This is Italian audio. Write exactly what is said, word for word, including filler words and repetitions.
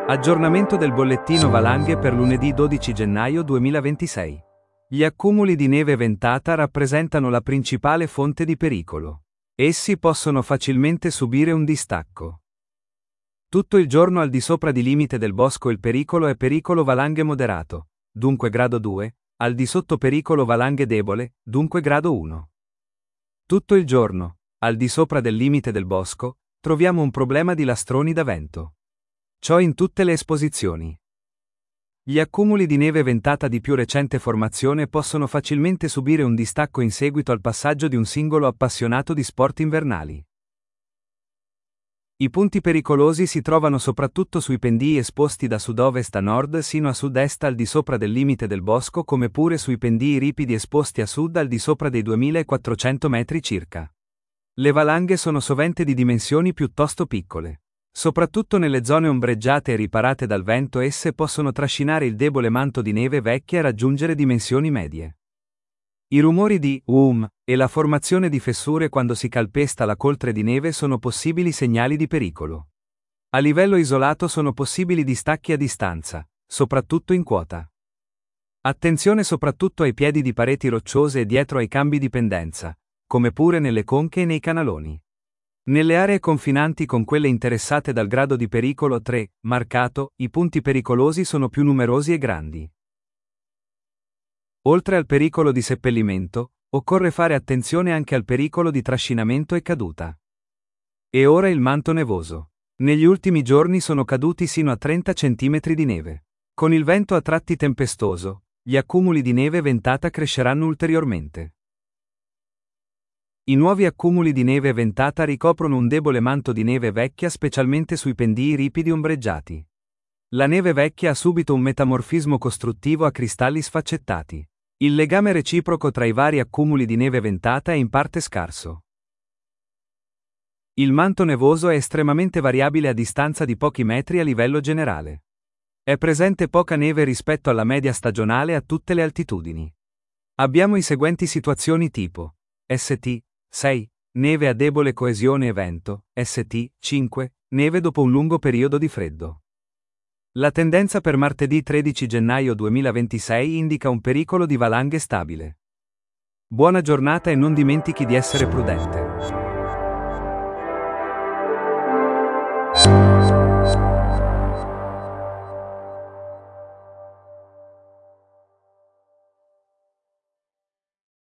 Aggiornamento del bollettino valanghe per lunedì dodici gennaio duemilaventisei. Gli accumuli di neve ventata rappresentano la principale fonte di pericolo. Essi possono facilmente subire un distacco. Tutto il giorno al di sopra di limite del bosco il pericolo è pericolo valanghe moderato, dunque grado due, al di sotto pericolo valanghe debole, dunque grado uno. Tutto il giorno, al di sopra del limite del bosco, troviamo un problema di lastroni da vento. Ciò in tutte le esposizioni. Gli accumuli di neve ventata di più recente formazione possono facilmente subire un distacco in seguito al passaggio di un singolo appassionato di sport invernali. I punti pericolosi si trovano soprattutto sui pendii esposti da sud-ovest a nord sino a sud-est al di sopra del limite del bosco, come pure sui pendii ripidi esposti a sud al di sopra dei duemilaquattrocento metri circa. Le valanghe sono sovente di dimensioni piuttosto piccole. Soprattutto nelle zone ombreggiate e riparate dal vento esse possono trascinare il debole manto di neve vecchia e raggiungere dimensioni medie. I rumori di hum e la formazione di fessure quando si calpesta la coltre di neve sono possibili segnali di pericolo. A livello isolato sono possibili distacchi a distanza, soprattutto in quota. Attenzione soprattutto ai piedi di pareti rocciose e dietro ai cambi di pendenza, come pure nelle conche e nei canaloni. Nelle aree confinanti con quelle interessate dal grado di pericolo tre, marcato, i punti pericolosi sono più numerosi e grandi. Oltre al pericolo di seppellimento, occorre fare attenzione anche al pericolo di trascinamento e caduta. E ora il manto nevoso. Negli ultimi giorni sono caduti sino a trenta centimetri di neve. Con il vento a tratti tempestoso, gli accumuli di neve ventata cresceranno ulteriormente. I nuovi accumuli di neve ventata ricoprono un debole manto di neve vecchia specialmente sui pendii ripidi ombreggiati. La neve vecchia ha subito un metamorfismo costruttivo a cristalli sfaccettati. Il legame reciproco tra i vari accumuli di neve ventata è in parte scarso. Il manto nevoso è estremamente variabile a distanza di pochi metri a livello generale. È presente poca neve rispetto alla media stagionale a tutte le altitudini. Abbiamo i seguenti situazioni tipo S T sei. Neve a debole coesione e vento, S T cinque. Neve dopo un lungo periodo di freddo. La tendenza per martedì tredici gennaio duemilaventisei indica un pericolo di valanghe stabile. Buona giornata e non dimentichi di essere prudente.